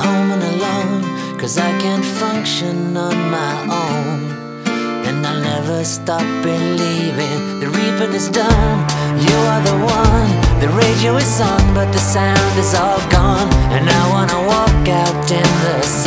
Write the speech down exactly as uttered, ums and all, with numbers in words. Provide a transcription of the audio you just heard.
home and alone, 'cause I can't function on my own. And I'll never stop believing the reaping is done. You are the one, the radio is on, but the sound is all gone. And I wanna walk out in the